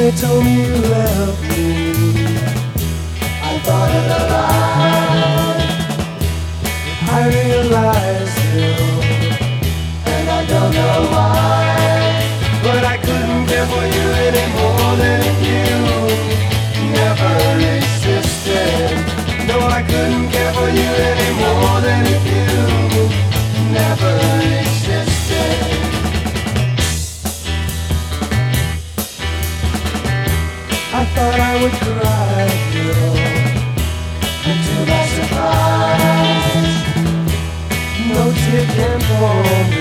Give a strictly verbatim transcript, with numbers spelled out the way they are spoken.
they told me you left me, I thought it alive. I realized you, and I don't know why, but I couldn't care for you any more than if you never existed. No, I couldn't care for you any more than if you never existed. I thought I would cry, girl, but to my surprise, no tear can fall.